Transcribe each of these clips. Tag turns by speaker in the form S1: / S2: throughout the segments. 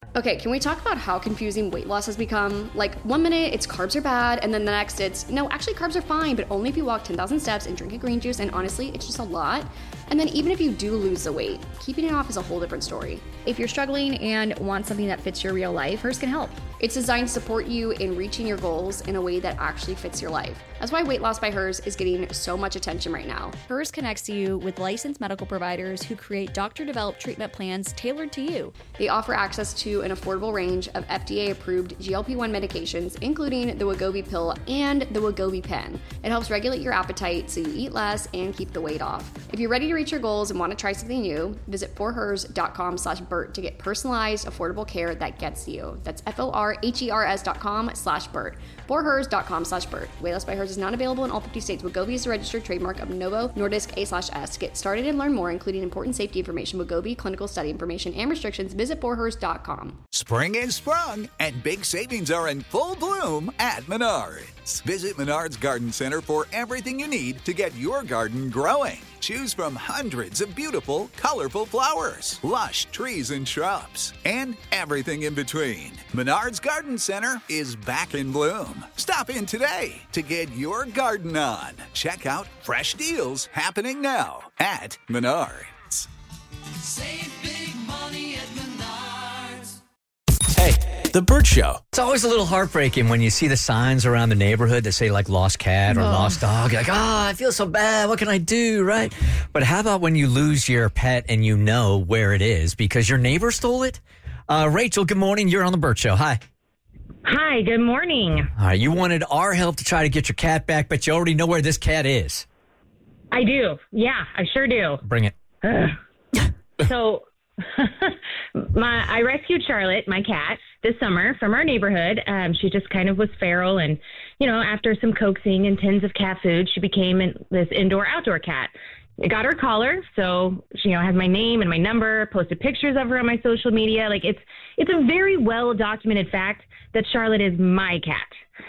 S1: Okay, can we talk about how confusing weight loss has become? Like, 1 minute it's carbs are bad, and then the next it's, no, actually carbs are fine, but only if you walk 10,000 steps and drink a green juice, and honestly, it's just a lot. And then even if you do lose the weight, keeping it off is a whole different story.
S2: If you're struggling and want something that fits your real life, Hers can help.
S1: It's designed to support you in reaching your goals in a way that actually fits your life. That's why Weight Loss by Hers is getting so much attention right now.
S2: Hers connects you with licensed medical providers who create doctor-developed treatment plans tailored to you.
S1: They offer access to an affordable range of FDA-approved GLP-1 medications, including the Wegovy pill and the Wegovy pen. It helps regulate your appetite so you eat less and keep the weight off. If you're ready to reach your goals and want to try something new, visit forhers.com/Bert to get personalized, affordable care that gets you. That's forhers.com/Bert. forhers.com/Bert. Weight Loss by Hers is not available in all 50 states. Wegovy is a registered trademark of Novo Nordisk A/S. To get started and learn more, including important safety information, Wegovy, clinical study information, and restrictions, visit forhers.com.
S3: Spring is sprung, and big savings are in full bloom at Menards. Visit Menards Garden Center for everything you need to get your garden growing. Choose from hundreds of beautiful, colorful flowers, lush trees and shrubs, and everything in between. Menards Garden Center is back in bloom. Stop in today to get your garden on. Check out fresh deals happening now at Menards.
S4: Save big money at Menards.
S5: Hey, The Bert Show.
S6: It's always a little heartbreaking when you see the signs around the neighborhood that say, like, lost cat or lost dog. You're like, I feel so bad. What can I do, right? But how about when you lose your pet and you know where it is because your neighbor stole it? Rachel, good morning. You're on The Bert Show. Hi.
S7: Hi, good morning.
S6: All right, you wanted our help to try to get your cat back, but you already know where this cat is.
S7: I do. Yeah, I sure do.
S6: Bring it.
S7: So I rescued Charlotte, my cat, this summer from our neighborhood. She just kind of was feral, and, after some coaxing and tins of cat food, she became this indoor-outdoor cat. I got her collar, so she, has my name and my number, posted pictures of her on my social media. Like, it's a very well-documented fact that Charlotte is my cat.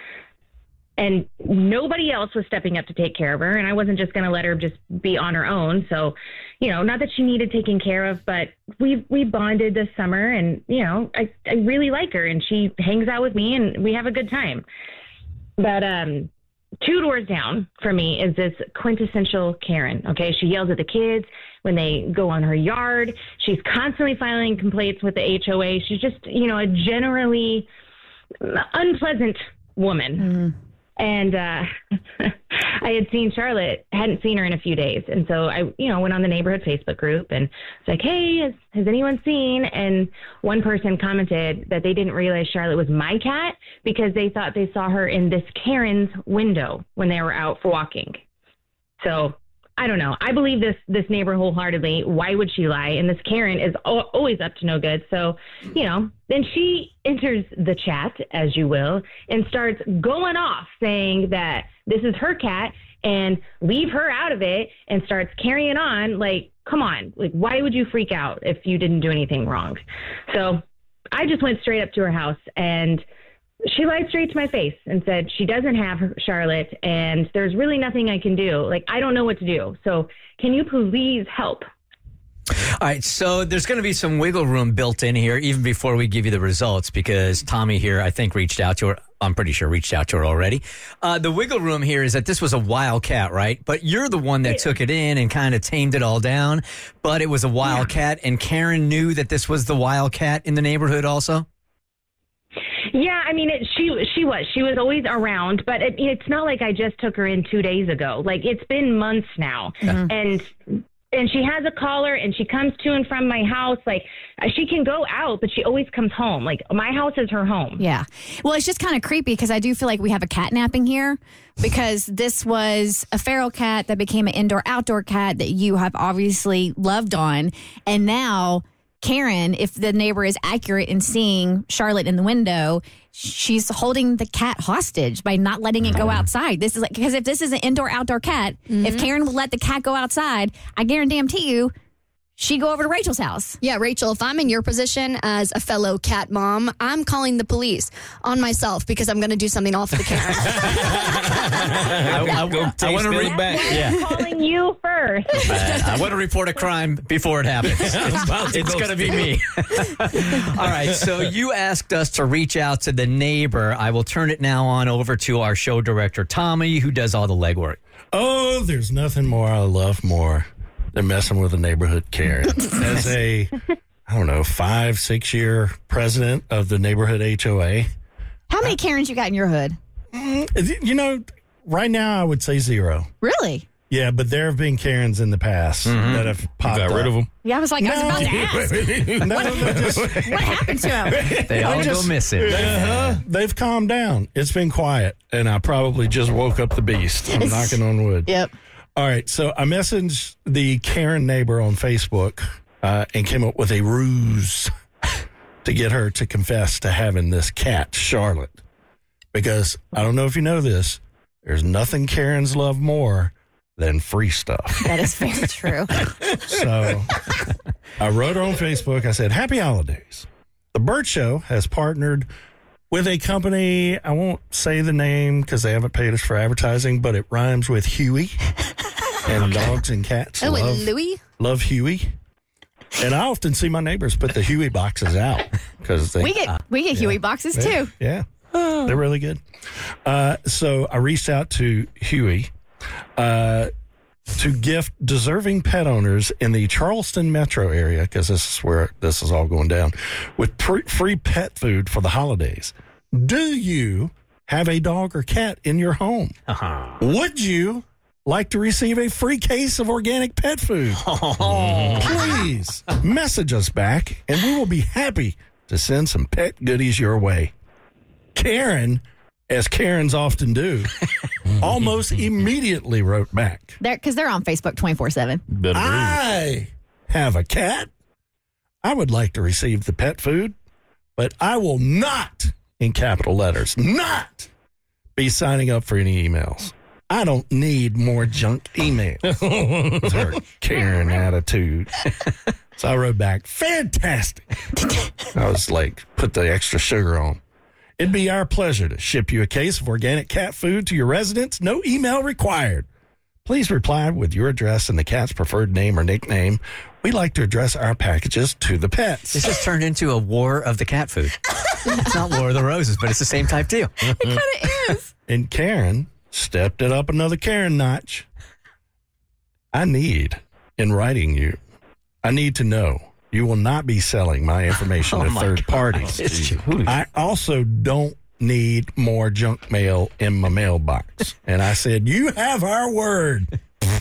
S7: And nobody else was stepping up to take care of her, and I wasn't just going to let her just be on her own. So, not that she needed taking care of, but we bonded this summer, and, I really like her, and she hangs out with me, and we have a good time. But 2 doors down from me is this quintessential Karen, okay? She yells at the kids when they go on her yard. She's constantly filing complaints with the HOA. She's just, a generally unpleasant woman. Mm-hmm. And I had seen Charlotte, hadn't seen her in a few days. And so I, went on the neighborhood Facebook group and it's like, hey, has anyone seen? And one person commented that they didn't realize Charlotte was my cat because they thought they saw her in this Karen's window when they were out for walking. So I don't know. I believe this neighbor wholeheartedly. Why would she lie? And this Karen is always up to no good. So, then she enters the chat, as you will, and starts going off saying that this is her cat and leave her out of it, and starts carrying on. Like, come on. Like, why would you freak out if you didn't do anything wrong? So I just went straight up to her house, and she lied straight to my face and said she doesn't have Charlotte, and there's really nothing I can do. Like, I don't know what to do. So can you please help?
S6: All right, so there's going to be some wiggle room built in here even before we give you the results, because Tommy here, I think, reached out to her. I'm pretty sure reached out to her already. The wiggle room here is that this was a wild cat, right? But you're the one that took it in and kind of tamed it all down. But it was a wild cat, and Karen knew that this was the wild cat in the neighborhood also?
S7: Yeah, I mean, she was always around, but it's not like I just took her in 2 days ago. Like, it's been months now. Mm-hmm. And she has a collar, and she comes to and from my house. Like, she can go out, but she always comes home. Like, my house is her home.
S2: Yeah. Well, it's just kind of creepy because I do feel like we have a catnapping here, because this was a feral cat that became an indoor-outdoor cat that you have obviously loved on. And now Karen, if the neighbor is accurate in seeing Charlotte in the window, she's holding the cat hostage by not letting it go outside. This is like, because if this is an indoor-outdoor cat, if Karen will let the cat go outside, I guarantee you she'd go over to Rachel's house.
S1: Yeah, Rachel, if I'm in your position as a fellow cat mom, I'm calling the police on myself because I'm going to do something awful to Karen.
S6: I want to read back.
S7: I'm calling you first.
S6: I want to report a crime before it happens. It's going to be me. All right. So you asked us to reach out to the neighbor. I will turn it now on over to our show director, Tommy, who does all the legwork.
S8: Oh, there's nothing more I love more than messing with a neighborhood Karen. As a, 5-6 year president of the neighborhood HOA.
S2: How many Karens you got in your hood?
S8: Right now I would say 0.
S2: Really?
S8: Yeah, but there have been Karens in the past that have popped
S5: Got rid of them.
S2: Yeah, I was about to ask. What happened to him?
S6: They all go missing.
S8: They've calmed down. It's been quiet, and I probably just woke up the beast. I'm knocking on wood.
S2: Yep.
S8: All right, so I messaged the Karen neighbor on Facebook and came up with a ruse to get her to confess to having this cat, Charlotte. Because I don't know if you know this, there's nothing Karens love more than free stuff.
S2: That is very true.
S8: So I wrote her on Facebook. I said, Happy Holidays. The Burt Show has partnered with a company. I won't say the name because they haven't paid us for advertising, but it rhymes with Huey. And dogs and cats
S1: Oh, and Louie?
S8: love Huey. And I often see my neighbors put the Huey boxes out because
S2: We get Huey boxes too.
S8: Yeah, they're really good. So I reached out to Huey to gift deserving pet owners in the Charleston metro area, because this is where this is all going down, with free pet food for the holidays. Do you have a dog or cat in your home? Would you like to receive a free case of organic pet food? Please message us back, and we will be happy to send some pet goodies your way. Karen, as Karens often do, almost immediately wrote back.
S2: Because they're on Facebook 24/7.
S8: I have a cat. I would like to receive the pet food, but I will not, in capital letters, not be signing up for any emails. I don't need more junk emails. With her Karen attitude. So I wrote back, fantastic. I was like, put the extra sugar on. It'd be our pleasure to ship you a case of organic cat food to your residence. No email required. Please reply with your address and the cat's preferred name or nickname. We like to address our packages to the pets.
S6: This has turned into a war of the cat food. It's not War of the Roses, but it's the same type deal.
S2: It kind of is.
S8: And Karen stepped it up another Karen notch. I need, in writing you, I need to know you will not be selling my information to third parties. I also don't need more junk mail in my mailbox. And I said, you have our word.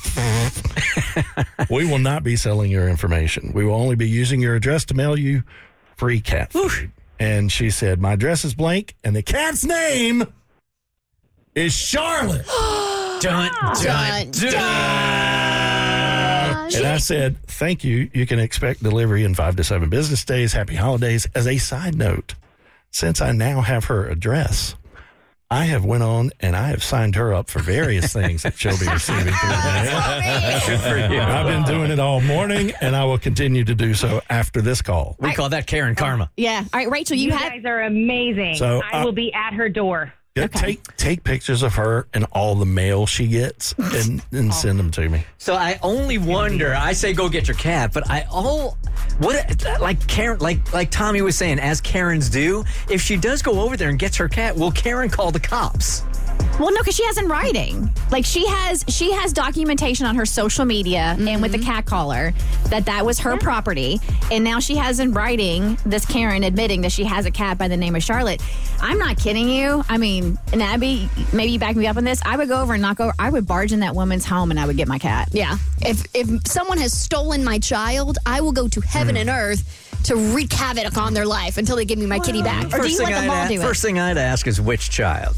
S8: We will not be selling your information. We will only be using your address to mail you free cat food. And she said, my address is blank, and the cat's name is Charlotte.
S6: Dun, dun, dun.
S8: And I said, thank you. You can expect delivery in 5 to 7 business days. Happy holidays. As a side note, since I now have her address, I have went on and I have signed her up for various things that she'll be receiving through the mail. I've been doing it all morning, and I will continue to do so after this call.
S6: We call that Karen Karma.
S2: Yeah. All right, Rachel,
S7: You guys are amazing.
S8: So,
S7: I will be at her door.
S8: Yeah, take pictures of her and all the mail she gets and send them to me.
S6: So I only wonder. I say go get your cat, but like Karen, like Tommy was saying, as Karens do. If she does go over there and gets her cat, will Karen call the cops?
S2: Well, no, because she has in writing. Like she has documentation on her social media and with the cat caller that was her property, and now she has in writing this Karen admitting that she has a cat by the name of Charlotte. I'm not kidding you. I mean, and Abby, maybe you back me up on this. I would go over and knock over. I would barge in that woman's home and I would get my cat.
S1: Yeah. If someone has stolen my child, I will go to heaven and earth to wreak havoc on their life until they give me my kitty back.
S2: Or do you let the mall do it?
S6: First thing I'd ask is which child.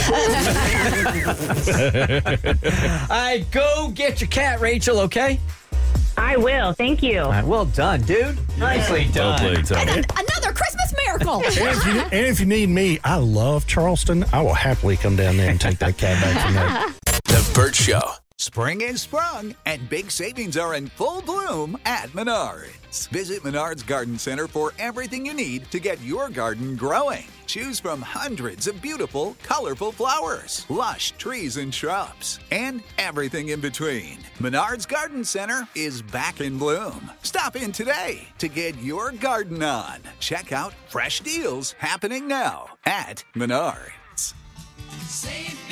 S6: I go get your cat, Rachel, okay?
S7: I will. Thank you.
S6: All right, well done, dude. Nicely done.
S5: Well played, Tommy.
S2: Another Christmas miracle.
S8: And if you need me, I love Charleston. I will happily come down there and take that cat back from there.
S5: The Burt Show.
S3: Spring is sprung, and big savings are in full bloom at Menards. Visit Menards Garden Center for everything you need to get your garden growing. Choose from hundreds of beautiful, colorful flowers, lush trees and shrubs, and everything in between. Menards Garden Center is back in bloom. Stop in today to get your garden on. Check out fresh deals happening now at Menards.
S4: Save